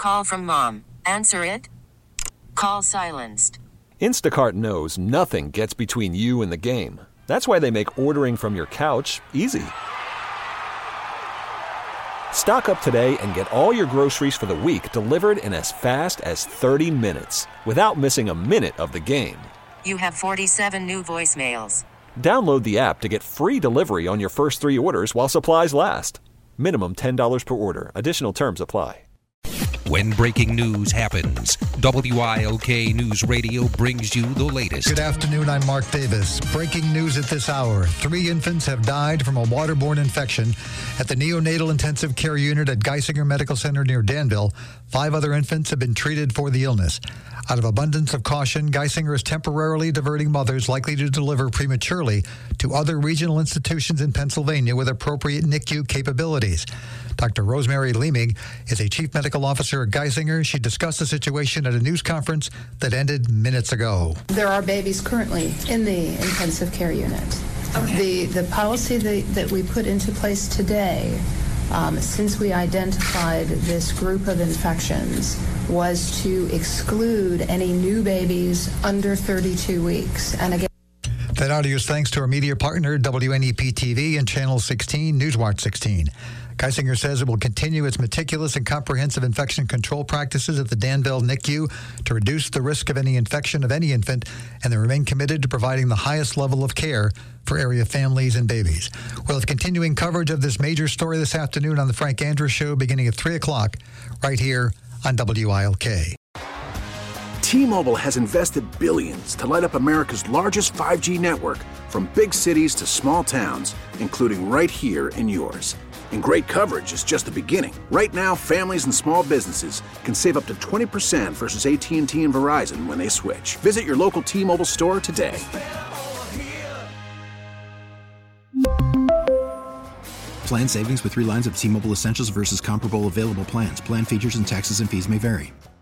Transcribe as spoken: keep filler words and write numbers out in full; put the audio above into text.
call from mom. Answer it. Call silenced. Instacart knows nothing gets between you and the game. That's why they make ordering from your couch easy. Stock up today and get all your groceries for the week delivered in as fast as thirty minutes without missing a minute of the game. You have forty-seven new voicemails. Download the app to get free delivery on your first three orders while supplies last. Minimum ten dollars per order. Additional terms apply. When breaking news happens, W I L K News Radio brings you the latest. Good afternoon, I'm Mark Davis. Breaking news at this hour. Three infants have died from a waterborne infection at the neonatal intensive care unit at Geisinger Medical Center near Danville. Five other infants have been treated for the illness. Out of abundance of caution, Geisinger is temporarily diverting mothers likely to deliver prematurely to other regional institutions in Pennsylvania with appropriate N I C U capabilities. Doctor Rosemary Leeming is a chief medical officer at Geisinger. She discussed the situation at a news conference that ended minutes ago. There are babies currently in the intensive care unit. Okay. The, the policy that, that we put into place today, um, since we identified this group of infections, was to exclude any new babies under thirty-two weeks. And again, that audio is thanks to our media partner, W N E P T V and Channel sixteen, Newswatch sixteen. Geisinger says it will continue its meticulous and comprehensive infection control practices at the Danville N I C U to reduce the risk of any infection of any infant, and they remain committed to providing the highest level of care for area families and babies. We'll have continuing coverage of this major story this afternoon on the Frank Andrews Show beginning at three o'clock right here on W I L K. T-Mobile has invested billions to light up America's largest five G network, from big cities to small towns, including right here in yours. And great coverage is just the beginning. Right now, families and small businesses can save up to twenty percent versus A T and T and Verizon when they switch. Visit your local T-Mobile store today. Plan savings with three lines of T-Mobile Essentials versus comparable available plans. Plan features and taxes and fees may vary.